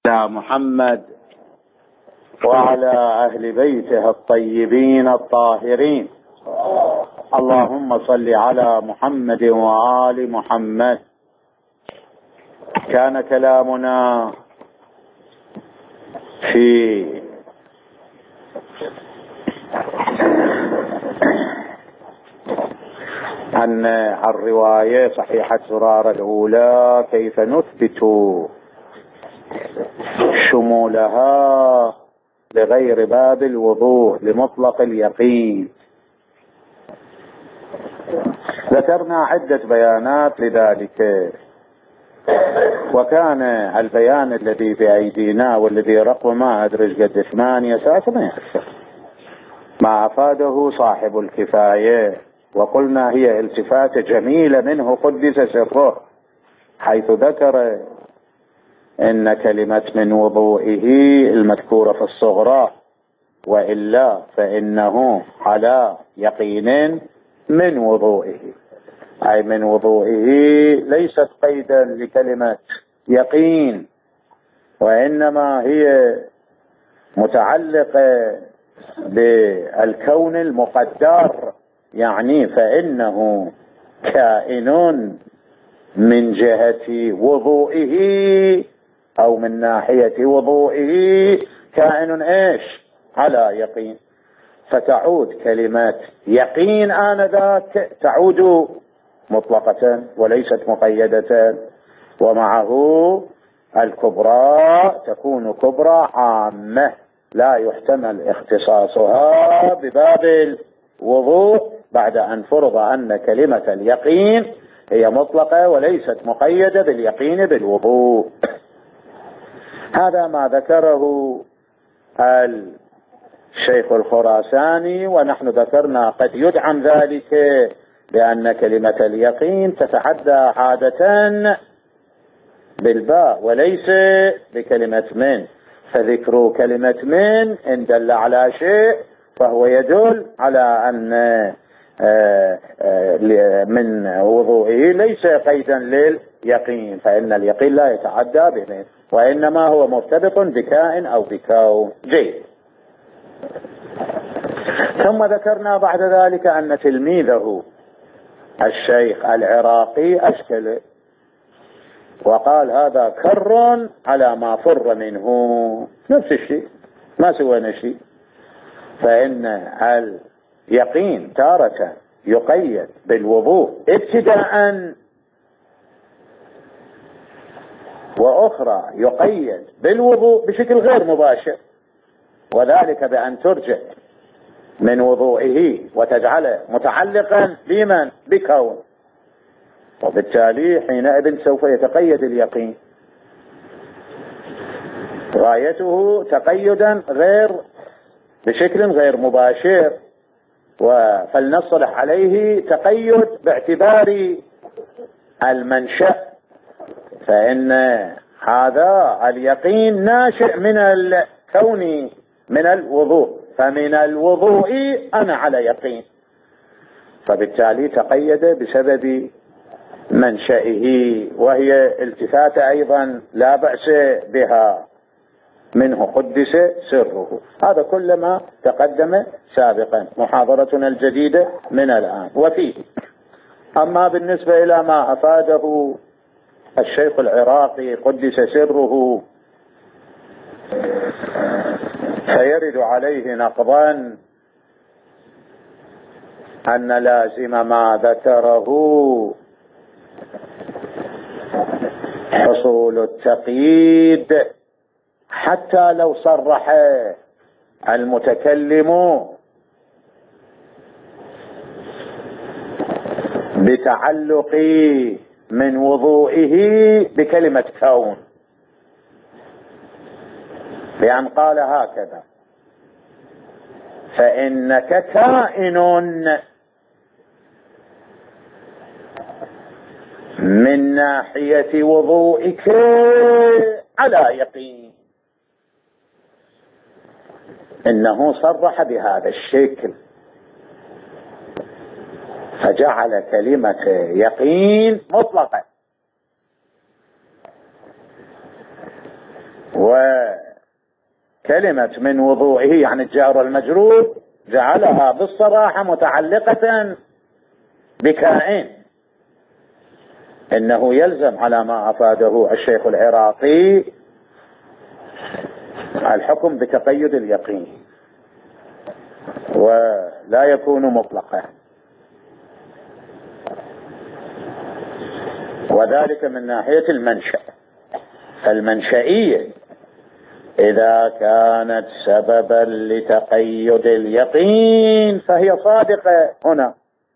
على محمد وعلى أهل بيته الطيبين الطاهرين. اللهم صل على محمد وآل محمد. كان كلامنا في أن الرواية صحيحة زرارة الأولى كيف نثبت شمولها لغير باب الوضوء لمطلق اليقين. ذكرنا عدة بيانات لذلك، وكان البيان الذي بأيدينا والذي رقم ما أدرج قد 8 أساس ما يكفر ما أفاده صاحب الكفاية، وقلنا هي التفاتة جميلة منه قدس سره، حيث ذكر إن كلمة من وضوئه المذكورة في الصغرى، وإلا فإنه على يقين من وضوئه، أي من وضوئه ليست قيدا لكلمة يقين، وإنما هي متعلقة بالكون المقدر، يعني فإنه كائن من جهة وضوئه أو من ناحية وضوئه كائن إيش على يقين، فتعود كلمة يقين آنذاك تعود مطلقة وليست مقيدة، ومعه الكبرى تكون كبرى عامة لا يحتمل اختصاصها بباب الوضوء بعد أن فرض أن كلمة اليقين هي مطلقة وليست مقيدة باليقين بالوضوء. هذا ما ذكره الشيخ الخراساني، ونحن ذكرنا قد يدعم ذلك بأن كلمة اليقين تتحدى عادة بالباء وليس بكلمة من، فذكر كلمة من إن دل على شيء فهو يدل على أن من وضوئه ليس قيدا لليقين، فإن اليقين لا يتعدى به، وإنما هو مرتبط بكائن أو بكون. جيد. ثم ذكرنا بعد ذلك أن تلميذه الشيخ العراقي أشكل وقال هذا كر على ما فر منه، نفس الشيء ما سوينا شيء، فإن اليقين تارة يقيد بالوضوء ابتداء، وأخرى يقيد بالوضوء بشكل غير مباشر، وذلك بأن ترجع من وضوئه وتجعله متعلقا بمن بكون، وبالتالي حينئذ سوف يتقيد اليقين، غايته تقيدا غير بشكل غير مباشر، فلنصلح عليه تقيد باعتبار المنشأ، فإن هذا اليقين ناشئ من الكون من الوضوء، فمن الوضوء أنا على يقين، فبالتالي تقيد بسبب منشئه، وهي التفاتة أيضا لا بأس بها منه قدس سره. هذا كل ما تقدم سابقا، محاضرتنا الجديدة من الآن وفيه. أما بالنسبة إلى ما أفاده الشيخ العراقي قدس سره، فيرد عليه نقضا أن لازم ما ذكره حصول التقييد، حتى لو صرح المتكلم بتعلق من وضوئه بكلمة كون، بأن قال هكذا فإنك كائن من ناحية وضوئك على يقين، إنه صرح بهذا الشكل، فجعل كلمة يقين مطلقة، وكلمة من وضوئه يعني الجار والمجرور جعلها بالصراحة متعلقة بكائن. إنه يلزم على ما أفاده الشيخ العراقي الحكم بتقيد اليقين ولا يكون مطلقا، وذلك من ناحية المنشأ. المنشئية إذا كانت سببا لتقيد اليقين فهي صادقة هنا،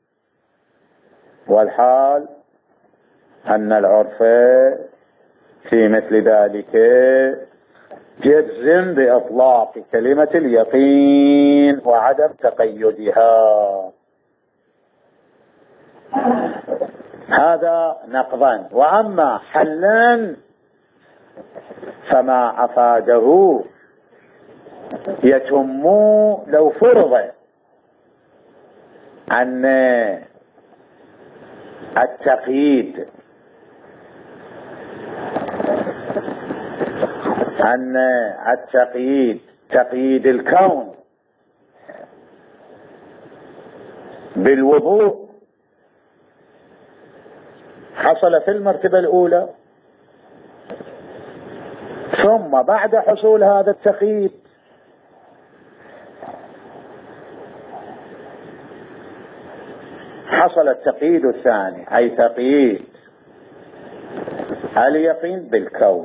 والحال أن العرف في مثل ذلك يجزم بإطلاق كلمة اليقين وعدم تقيدها. هذا نقضا. وأما حلا فما أفاده يتم لو فرض أن التقييد تقييد الكون بالوضوء حصل في المرتبة الأولى، ثم بعد حصول هذا التقييد حصل التقييد الثاني، أي تقييد اليقين بالكون.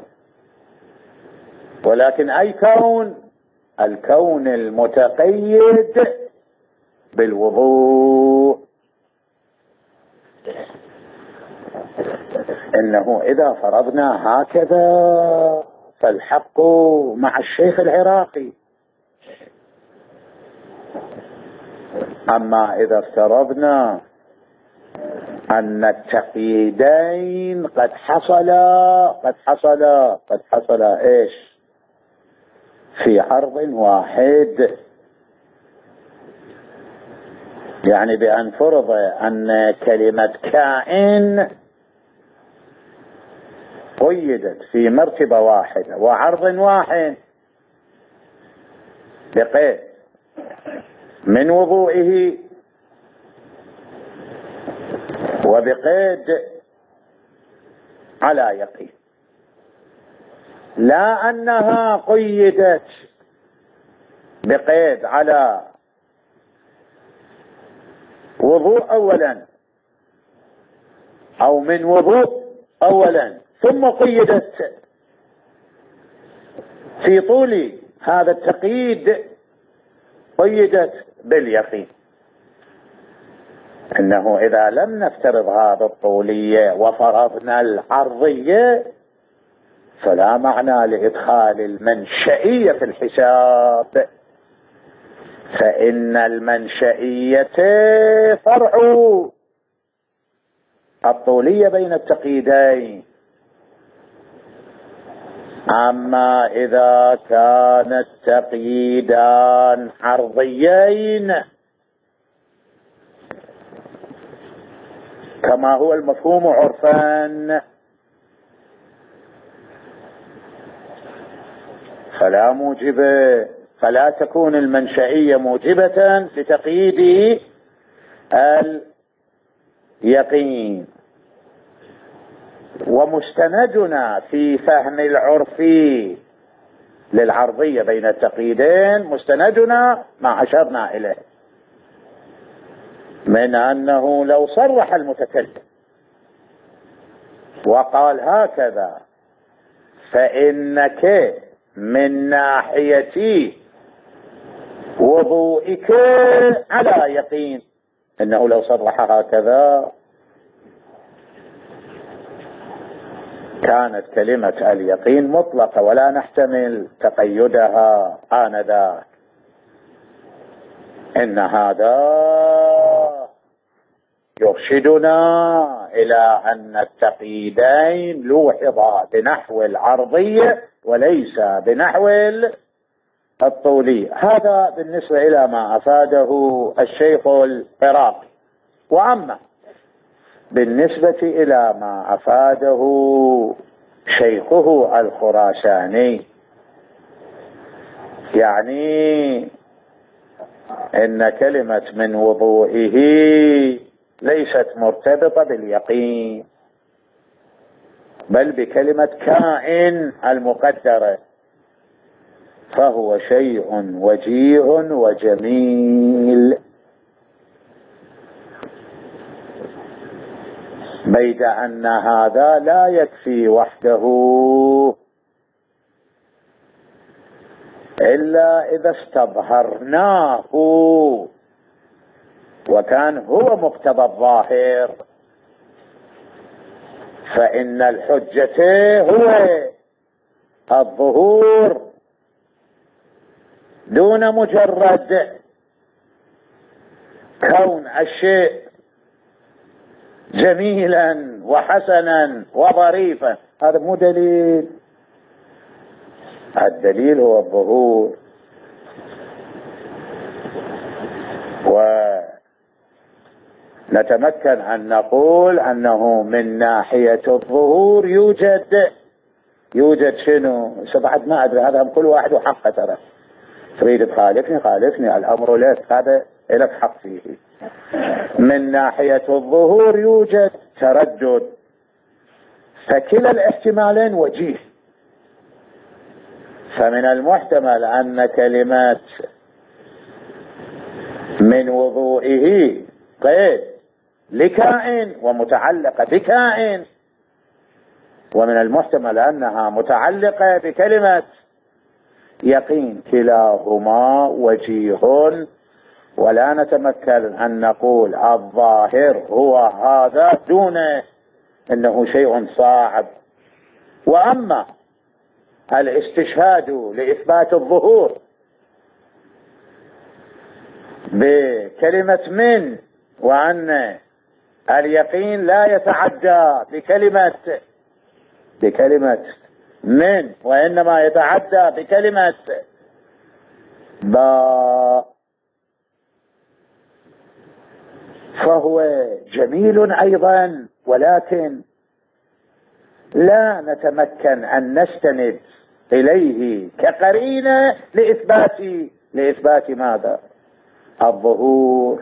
ولكن أي كون؟ الكون المتقيد بالوضوء. إنه إذا فرضنا هكذا فالحق مع الشيخ العراقي. أما إذا افترضنا أن التقييدين قد حصل إيش في عرض واحد، يعني بأن فرض أن كلمة كائن قيدت في مرتبة واحدة وعرض واحد بقيد من وضوئه وبقيد على يقين، لا أنها قيدت بقيد على وضوء أولا أو من وضوء أولا ثم قيدت في طول هذا التقييد قيدت باليقين. إنه إذا لم نفترض هذا الطولية وفرضنا العرضية فلا معنى لإدخال المنشئية في الحساب، فإن المنشئية فرع الطولية بين التقييدين. أما إذا كان التقييدان عرضيين كما هو المفهوم عرفا فلا تكون المنشئية موجبة لتقييد اليقين. ومستندنا في فهم العرف للعرضية بين التقييدين مستندنا ما أشرنا إليه من أنه لو صرح المتكلم وقال هكذا فإنك من ناحية وضوئك على يقين، إنه لو صرح هكذا كانت كلمة اليقين مطلقة ولا نحتمل تقيدها آنذاك. إن هذا يرشدنا إلى أن التقييدين لوحظا بنحو العرضية وليس بنحو الطولية. هذا بالنسبة إلى ما أفاده الشيخ العراقي. وأما بالنسبة إلى ما أفاده شيخه الخراساني يعني إن كلمة من وضوئه ليست مرتبطة باليقين، بل بكلمة كائن المقدرة، فهو شيء وجيه وجميل. بيد أن هذا لا يكفي وحده إلا إذا استظهرناه وكان هو مقتضى الظاهر، فإن الحجة هو الظهور دون مجرد كون الشيء جميلا وحسنا وظريفا. هذا مو دليل، الدليل هو الظهور. ونتمكن أن نقول أنه من ناحية الظهور يوجد شنو؟ بعد ما أدري، هذا كل واحد وحقه، ترى تريد تخالفني خالفني، الأمر لك، هذا لك حق فيه. من ناحية الظهور يوجد تردد، فكلا الاحتمالين وجيه. فمن المحتمل أن كلمات من وضوئه قيد لكائن ومتعلقة بكائن، ومن المحتمل أنها متعلقة بكلمة يقين، كلاهما وجيه. ولا نتمكن أن نقول الظاهر هو هذا دون أنه شيء صعب. وأما الاستشهاد لإثبات الظهور بكلمة من، وأن اليقين لا يتعدى بكلمة من وإنما يتعدى بكلمة با، فهو جميل أيضا، ولكن لا نتمكن أن نستند إليه كقرينة لإثبات ماذا؟ الظهور.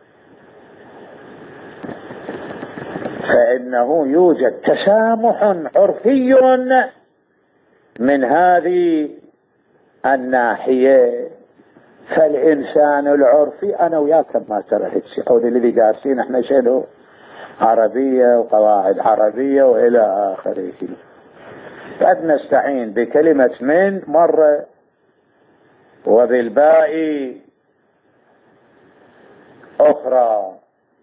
فإنه يوجد تسامح عرفي من هذه الناحية. فالإنسان العرفي، أنا وياكم ما ترى هيك حول اللي دارسين احنا شنو عربية وقواعد عربية وإلى آخره، قد نستعين بكلمة من مرة وبالباء أخرى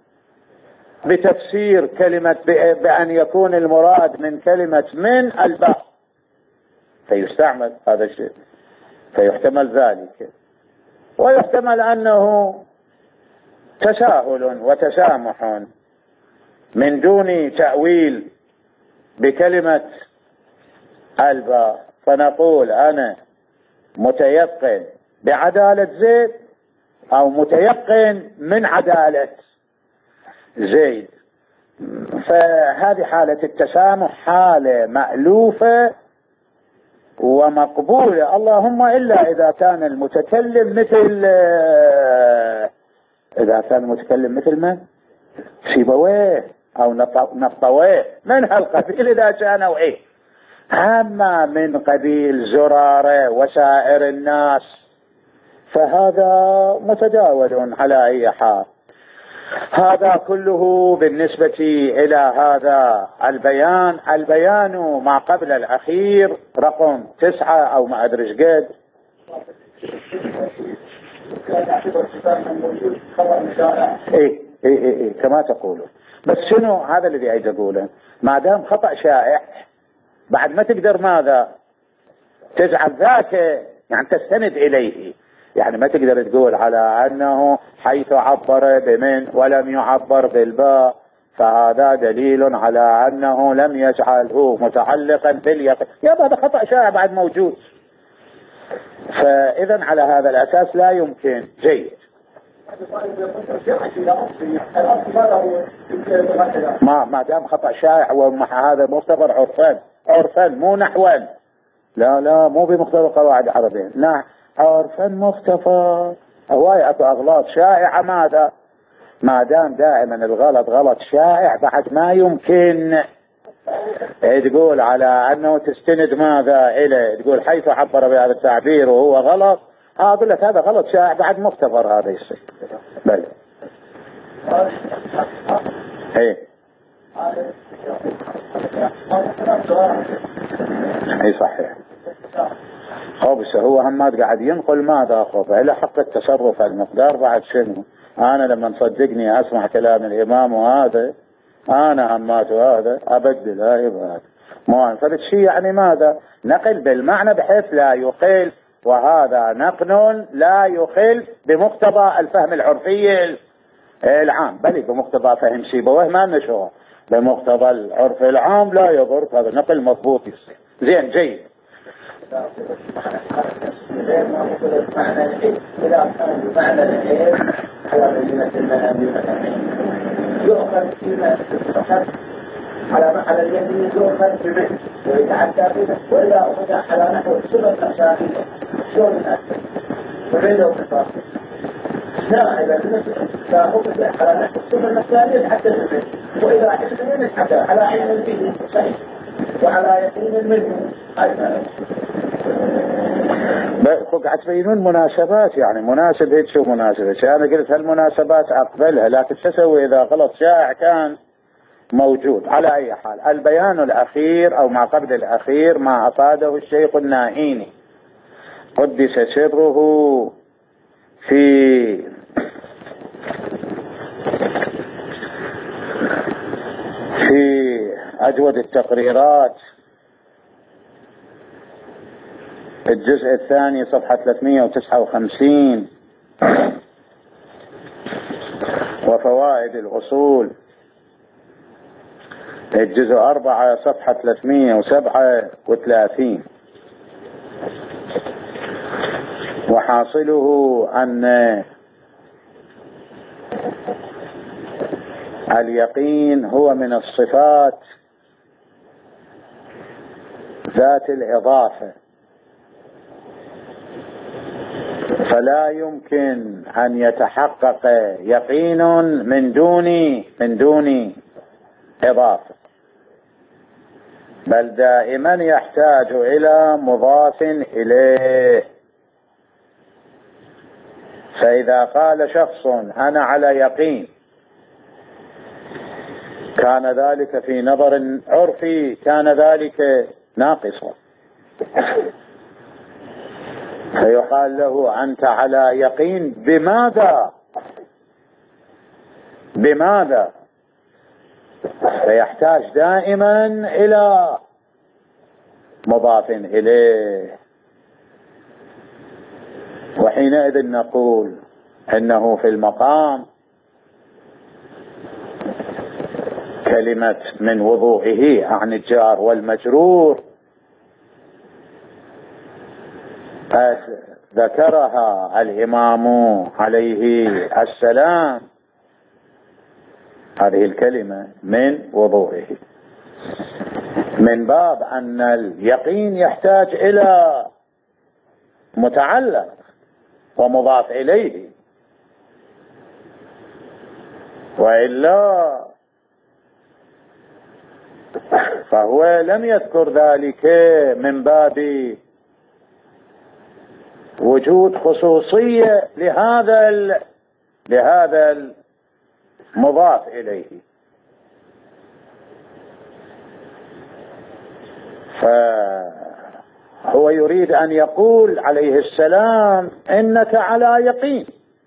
بتفسير كلمة بأن يكون المراد من كلمة من الباء، فيستعمل هذا الشيء، فيحتمل ذلك. ويحتمل أنه تساهل وتسامح من دون تأويل بكلمة الباء، فنقول أنا متيقن بعدالة زيد أو متيقن من عدالة زيد. فهذه حالة التسامح حالة مألوفة ومقبولة، اللهم إلا إذا كان المتكلم مثل من سيبويه أو نطويه من هالقبيل إذا كانوا أما من قبيل زرارة وسائر الناس فهذا متداول على أي حال. هذا كله بالنسبة إلى هذا البيان ما قبل الأخير رقم 9 أو ما أدري قد. إيه كما تقولون، بس شنو هذا الذي عايز أقوله؟ ما دام خطأ شائع بعد ما تقدر ماذا تجعل ذاك يعني تستند إليه، يعني ما تقدر تقول على أنه حيث عبر بمن ولم يعبر بالباء فهذا دليل على أنه لم يجعله متعلقا باليقين. يا هذا خطأ شائع بعد موجود. فإذا على هذا الأساس لا يمكن. جيد. ما دام خطأ شائع ومع هذا مختبر عرفا مو نحوا. لا مو بمقتضى قواعد عربية. لا، عرفا مختفى. هواي اكو اغلاط شائعة. ماذا؟ ما دام دائما الغلط غلط شائع بعد ما يمكن تقول على انه تستند ماذا اليه، تقول حيث عبر بهذا التعبير وهو غلط، اقول لك هذا غلط شائع بعد مختبر هذا يصير. بل ايه اي صحيح. بس هو هم قاعد ينقل ماذا خب الى حق التصرف المقدار بعد شنو. انا لما تصدقني اسمع كلام الامام وهذا انا همات هذا ابدل هاي هذا ما فهمت شيء. يعني ماذا؟ نقل بالمعنى بحيث لا يخل، وهذا نقل لا يخل بمقتضى الفهم العرفي العام، بل بمقتضى فهم سيبويه ما نشوه بمقتضى العرف العام لا يضر. هذا نقل مضبوط يصير زين جيد. إذا كان بمعنى العلم على بينة المنام يؤخذ فيما على اليمين يؤخذ بمثل ويتعدى به، وإذا أخذ على نحو سبب مسائل شلون نأكل وبينه وقفاص لا إذا فأخذ على نحو سبب مسائل حتى المثل، وإذا حسن حتى على علم به صحيح وعلى يقين منه أيضا. قاعد تبينون مناسبات، يعني مناسب هيك شو مناسبة. أنا قلت هالمناسبات أقبلها، لكن تسوي إذا غلط شائع كان موجود. على أي حال البيان الأخير أو ما قبل الأخير ما أفاده الشيخ الناهيني قدس سره في أجود التقريرات الجزء الثاني صفحة 359 وفوائد الأصول الجزء 4 صفحة 337. وحاصله أن اليقين هو من الصفات ذات الإضافة، فلا يمكن أن يتحقق يقين من دون إضافة، بل دائما يحتاج إلى مضاف إليه. فإذا قال شخص أنا على يقين كان ذلك في نظر عرفي كان ذلك ناقصا، فيقال له أنت على يقين بماذا؟ فيحتاج دائما إلى مضاف إليه. وحينئذ نقول إنه في المقام كلمة من وضوئه عن الجار والمجرور ذكرها الإمام عليه السلام، هذه الكلمة من وضوئه، من باب أن اليقين يحتاج إلى متعلق ومضاف إليه، وإلا فهو لم يذكر ذلك من باب وجود خصوصية لهذا المضاف إليه. فهو يريد أن يقول عليه السلام إنك على يقين،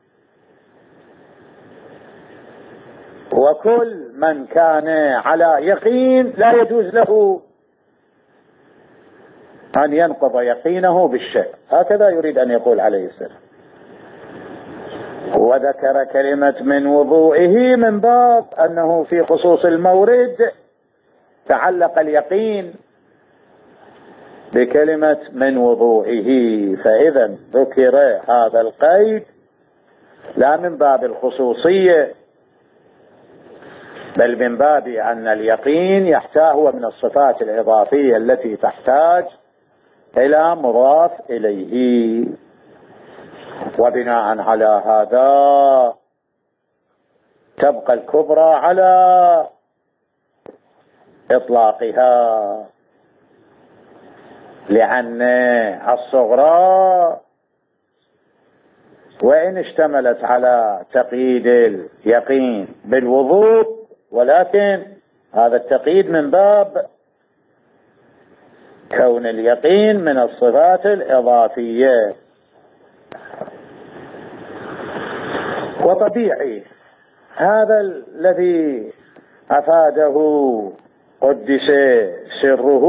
وكل من كان على يقين لا يجوز له أن ينقض يقينه بالشك. هكذا يريد أن يقول عليه السلام. وذكر كلمة من وضوئه من باب أنه في خصوص المورد تعلق اليقين بكلمة من وضوئه، فإذا ذكر هذا القيد لا من باب الخصوصية بل من باب أن اليقين يحتاج هو من الصفات الإضافية التي تحتاج إلى مضاف إليه. وبناء على هذا تبقى الكبرى على إطلاقها، لأن الصغرى وإن اشتملت على تقييد اليقين بالوضوء، ولكن هذا التقييد من باب كون اليقين من الصفات الإضافية. وطبيعي هذا الذي أفاده قدس سره،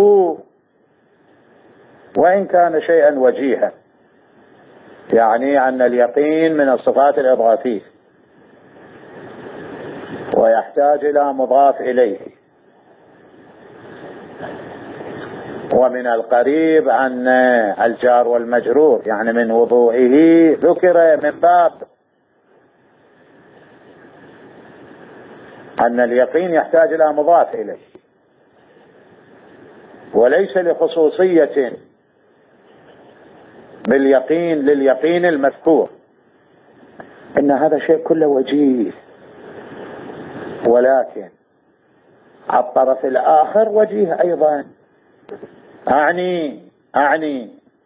وإن كان شيئا وجيها، يعني أن اليقين من الصفات الإضافية ويحتاج إلى مضاف إليه. ومن القريب أن الجار والمجرور يعني من وضوئه ذكر من باب أن اليقين يحتاج إلى مضاف إليه، وليس لخصوصية باليقين لليقين المذكور، إن هذا شيء كله وجيه، ولكن على الطرف الآخر وجيه أيضا. أعني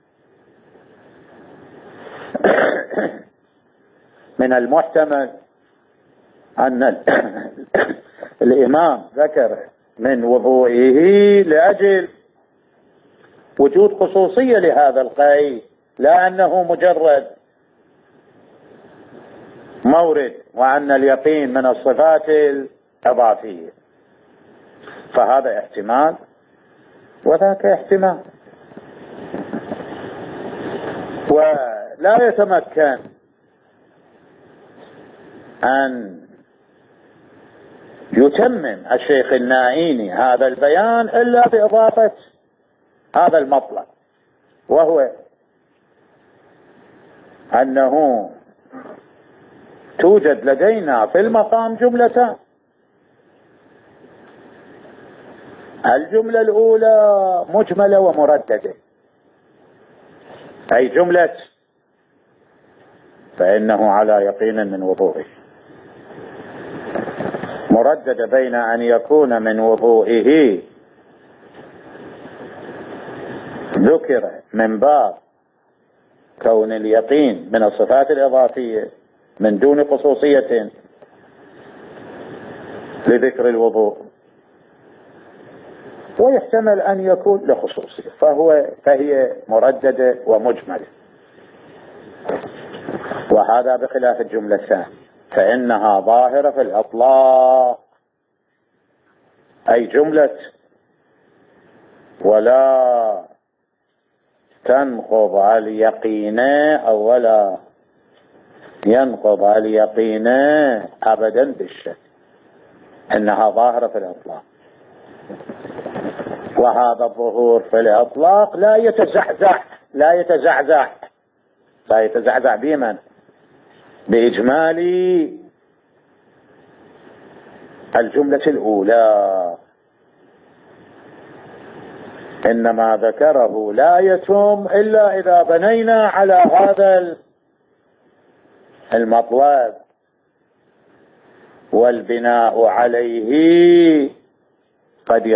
من المحتمل أن الإمام ذكر من وضوئه لأجل وجود خصوصية لهذا القيد، لا أنه مجرد مورد، وأن اليقين من الصفات الإضافية. فهذا احتمال وذاك احتمال، ولا يتمكن أن يتمم الشيخ النائيني هذا البيان إلا بإضافة هذا المطلب، وهو أنه توجد لدينا في المقام جملتان. الجملة الأولى مجملة ومرددة، أي جملة فإنه على يقين من وضوئه، مرددة بين أن يكون من وضوئه ذكر من باب كون اليقين من الصفات الإضافية من دون خصوصية لذكر الوضوء، ويحتمل أن يكون لخصوصية، فهي مرددة ومجملة. وهذا بخلاف الجملة الثانية فإنها ظاهرة في الإطلاق، أي جملة ولا تنقض اليقين أو ولا ينقض اليقين أبدا بالشك، إنها ظاهرة في الإطلاق. وهذا الظهور في الإطلاق لا يتزعزع بمن؟ بإجمال الجملة الأولى، إنما ذكره لا يتم إلا إذا بنينا على هذا المطلب، والبناء عليه قد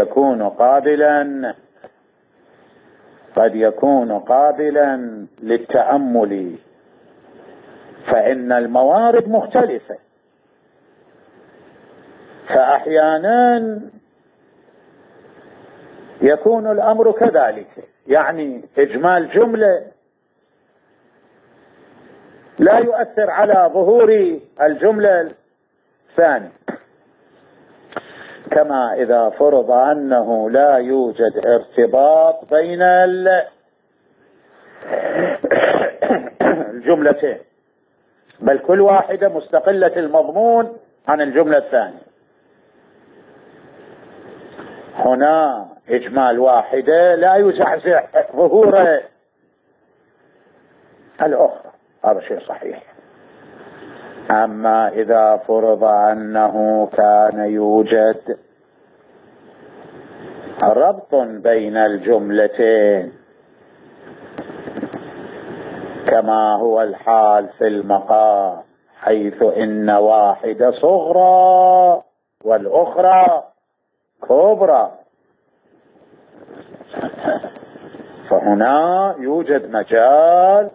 يكون قابلا للتأمل، فإن الموارد مختلفة، فأحيانا يكون الأمر كذلك، يعني إجمال جملة لا يؤثر على ظهور الجملة الثانية، كما إذا فرض أنه لا يوجد ارتباط بين الجملتين، بل كل واحدة مستقلة المضمون عن الجملة الثانية. هنا إجمال واحدة لا يزعزع ظهور الأخرى، هذا شيء صحيح. أما إذا فرض أنه كان يوجد ربط بين الجملتين كما هو الحال في المقام، حيث إن واحدة صغرى والأخرى كبرى، فهنا يوجد مجال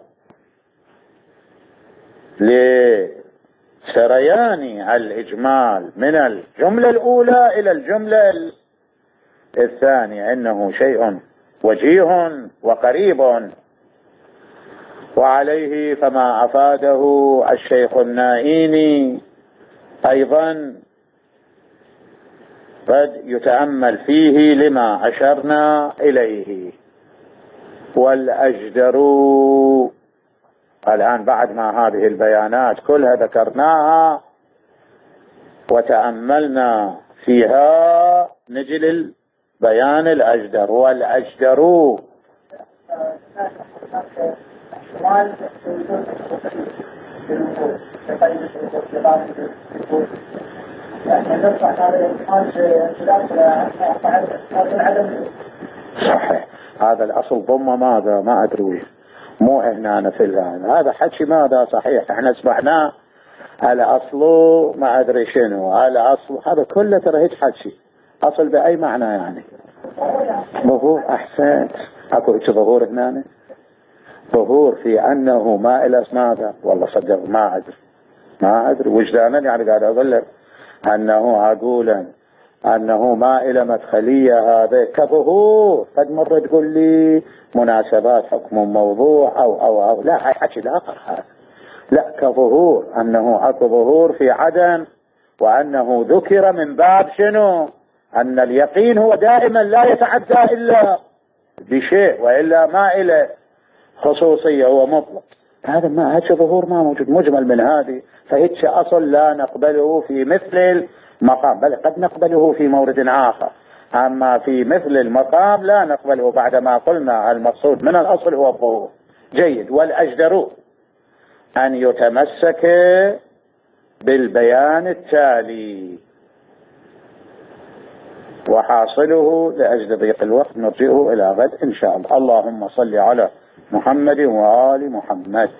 لسريان الإجمال من الجملة الأولى إلى الجملة الثانية، إنه شيء وجيه وقريب. وعليه فما أفاده الشيخ النائيني أيضا قد يتأمل فيه لما أشرنا إليه. والأجدر الآن بعد ما هذه البيانات كلها ذكرناها وتأملنا فيها، نجي للبيان الأجدر. والأجدر صحيح. هذا الأصل ضم ماذا ما أدري، مو هنا في هذا حكي ماذا صحيح احنا سمعناه. الأصل ما أدري شنو الأصل، هذا كله ترى هيك حكي. أصل بأي معنى يعني؟ ظهور. أحسنت. أكو هيك ظهور هنا، ظهور في أنه ما إلى ماذا. والله صدق ما أدري وجدانا يعني قاعد أقول لك أنه أقولا أنه ما إلى مدخلية، هذا كظهور. قد مرة تقول لي مناسبات حكم موضوع أو لا، هاي حكي الآخر هذا. لا، كظهور أنه أكو ظهور في عدم، وأنه ذكر من باب شنو؟ أن اليقين هو دائما لا يتعدى إلا بشيء، وإلا ما إلى خصوصية، هو مطلق. هذا ما هيك ظهور ما موجود مجمل من هذه، فهيك أصل لا نقبله في مثل المقام، بل قد نقبله في مورد آخر، أما في مثل المقام لا نقبله بعدما قلنا المقصود من الأصل هو الظهور. جيد. والأجدر أن يتمسك بالبيان التالي، وحاصله لأجل ضيق الوقت نرجئه إلى غد إن شاء الله. اللهم صل على محمد وآل محمد.